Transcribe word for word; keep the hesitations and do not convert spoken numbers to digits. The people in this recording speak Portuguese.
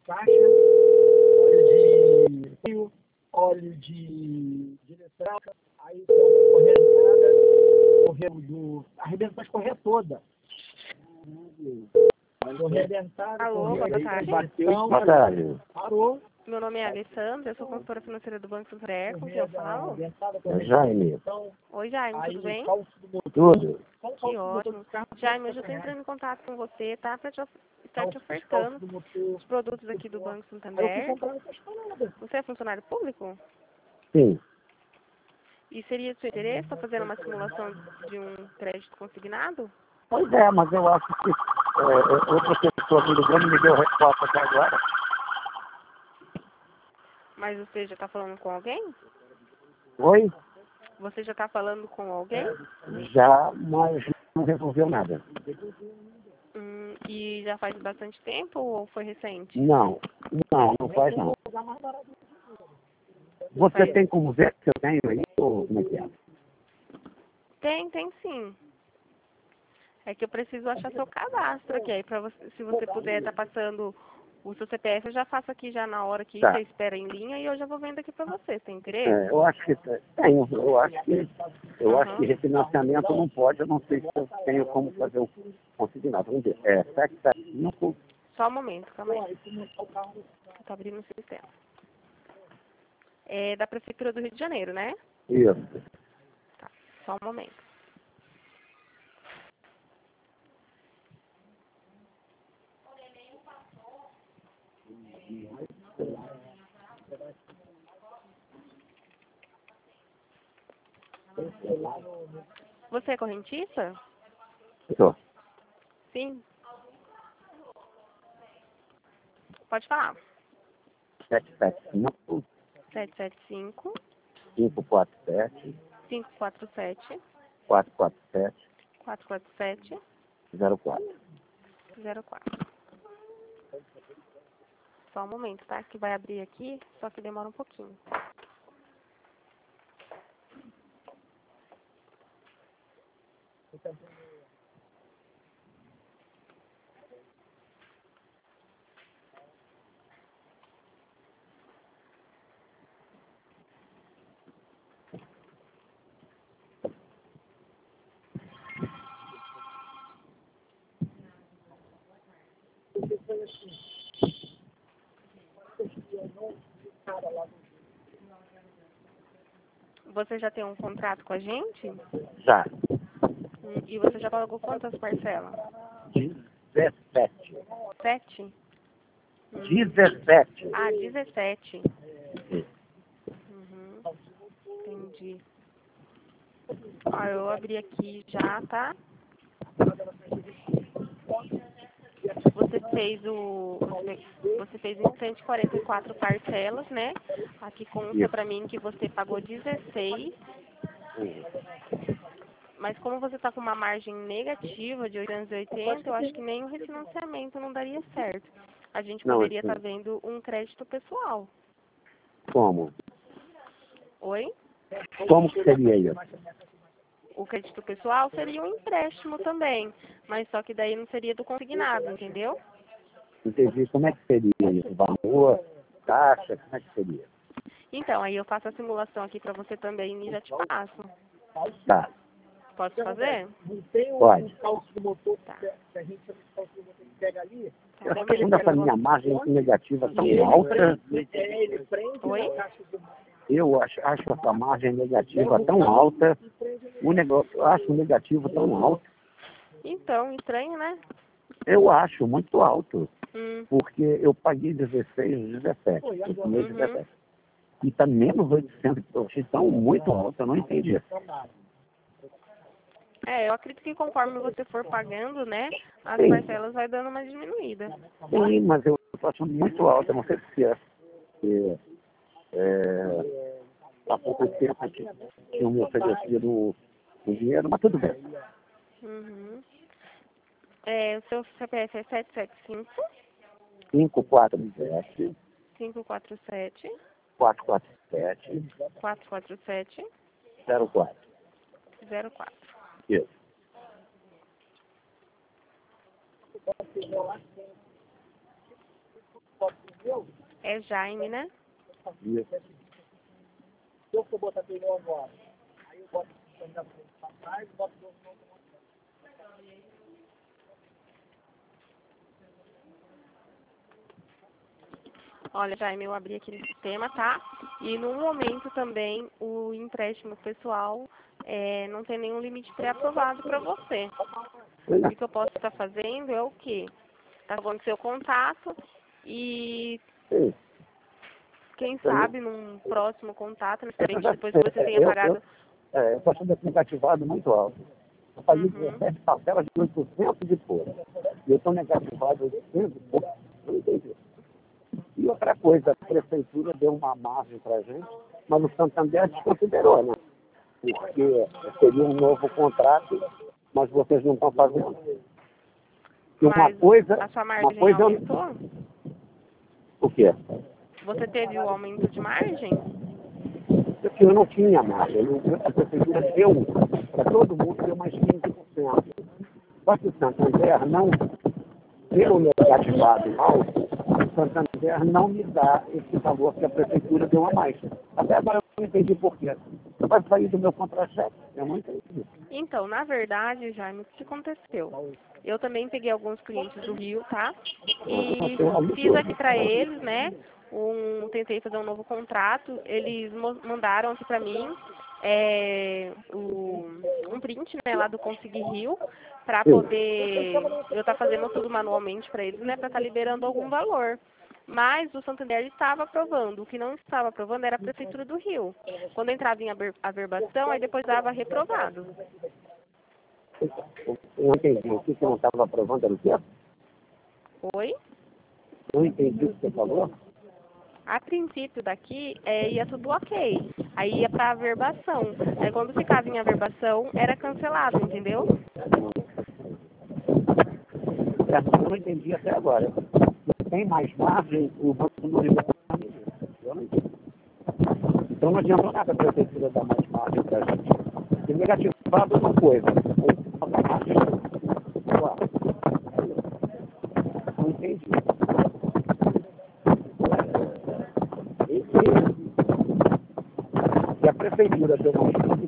caixa, óleo de fio, óleo de direção, aí correia arrebentada, correia do... arrebentou as correias todas. Correia arrebentada, Alô, boa tarde. Boa tarde. Parou. Meu nome é Alessandra, eu sou consultora financeira do Banco Santander, com quem eu falo? É Jaime. Oi, Jaime, tudo bem? Tudo. Que ótimo. Jaime, hoje eu estou entrando em contato com você, tá? Para te of- estar te ofertando os produtos aqui do Banco Santander. Você é funcionário público? Sim. E seria do seu interesse estar fazendo uma simulação de um crédito consignado? Pois é, mas eu acho que é, outra pessoa me ligando me deu resposta até agora. Mas você já está falando com alguém? Oi? Você já está falando com alguém? Já, mas não resolveu nada. Hum, e já faz bastante tempo ou foi recente? Não, não, não faz não. Você Faz. tem como ver que eu tenho aí, ou como é que é? Tem, tem sim. É que eu preciso achar seu cadastro aqui. Aí pra você, se você puder estar passando o seu C P F, eu já faço aqui já na hora que Tá. você espera em linha e eu já vou vendo aqui pra você. Tem interesse? É, eu acho que tenho, eu acho que eu Uhum. acho que refinanciamento não pode, eu não sei se eu tenho como fazer o consignado. Vamos ver. É sete sete cinco. Só um momento, calma aí. Tô abrindo o sistema. É da Prefeitura do Rio de Janeiro, né? Isso. Tá, só um momento. Você é correntista? Estou. Sim. Pode falar. sete sete cinco, sete sete cinco, cinco quatro sete, cinco quatro sete, quatro quatro sete, quatro quatro sete, zero quatro. zero quatro. Só um momento, tá? Que vai abrir aqui, só que demora um pouquinho. Você já tem um contrato com a gente? Já. Hum, E você já pagou quantas parcelas? dezessete. Sete? Hum. dezessete. Ah, dezessete. Sim. Uhum. Entendi. Ó, eu abri aqui já, tá? Você fez o. Você, você fez em cento e quarenta e quatro parcelas, né? Aqui consta Isso. pra mim que você pagou dezesseis. Mas como você está com uma margem negativa de oitocentos e oitenta, eu acho que nem o refinanciamento não daria certo. A gente Não, poderia assim, estar vendo um crédito pessoal. como? Oi? Como que seria isso? O crédito pessoal seria um empréstimo também, mas só que daí não seria do consignado, entendeu? Entendi. Como é que seria isso? Valor, taxa, como é que seria? Então, aí eu faço a simulação aqui para você também e já te passo. Tá. Posso fazer? Pode. Tá. Eu Tá, acho que ainda momento, para eu vou... minha margem negativa tão alta, Oi? eu acho, acho essa margem negativa tão alta, o negócio, eu acho o negativo tão alto, Então, estranho, né? eu acho muito alto, Hum. porque eu paguei dezesseis, dezessete, esse mês Uhum. dezessete. E está menos oitocentos, eu achei tão muito alto, eu não entendi. É, eu acredito que conforme você for pagando, né, as Sim. parcelas vai dando uma diminuída. Sim, mas eu estou achando muito alto, eu não sei se é, se é, há pouco tempo que tinham me oferecido o dinheiro, mas tudo bem. Uhum. É, o seu C P F é sete sete cinco, cinco quatro sete, cinco quatro sete, quatro quatro sete, quatro quatro sete, zero quatro. zero quatro. Isso. É Jaime, né? Isso. Se eu for botar pneu agora, aí eu boto o pneu da frente pra trás e boto o pneu Olha, Jaime, eu abri aqui no sistema, tá? E no momento também o empréstimo pessoal é, não tem nenhum limite pré-aprovado para você. O que eu posso estar fazendo é o quê? Tá salvando seu contato e Sim. quem sabe num próximo contato, né, Eu já depois que você tenha eu, pagado. eu, é, eu estou achando esse negativado muito alto. Eu paguei Uhum. dezessete parcelas de oitocentos e pouco. E eu estou negativado oitocentos e pouco. Eu não entendi. E outra coisa, a prefeitura deu uma margem para a gente, mas o Santander desconsiderou, né? Porque seria um novo contrato, mas vocês não estão fazendo. E uma Mas coisa, a sua uma margem coisa aumentou? o quê? Você teve o aumento de margem? Porque eu não tinha margem. Eu- A prefeitura deu para todo mundo, deu mais quinze por cento. Só que o Santander não, pelo negativado alto, o Santander não me dá esse valor que a prefeitura deu a mais. Até agora eu não entendi por quê. Vai sair do meu contra-cheque. Eu não entendi. Então, na verdade, Jaime, o que aconteceu? Eu também peguei alguns clientes do Rio, tá? E fiz aqui para eles, né? Um, tentei fazer um novo contrato. Eles mo- mandaram aqui para mim é, o, um print, né, lá do Consegui Rio, para poder eu estar fazendo tudo manualmente para eles, né, para estar liberando algum valor. Mas o Santander estava aprovando. O que não estava aprovando era a Prefeitura do Rio. Quando entrava em aber- averbação, aí depois dava reprovado. Eu não entendi. O que você não estava aprovando era o quê? Oi? Não entendi o que você falou. A princípio daqui é, ia tudo ok. Aí ia para averbação. Aí quando ficava em averbação, era cancelado, entendeu? É, eu não entendi até agora. Não tem mais margem, o banco não libera mais. Eu não entendi. Então não adianta nada a prefeitura dar mais margem para a gente. E negativado uma coisa. Outra margem. Claro. Não entendi. E, e a prefeitura deu mais quinze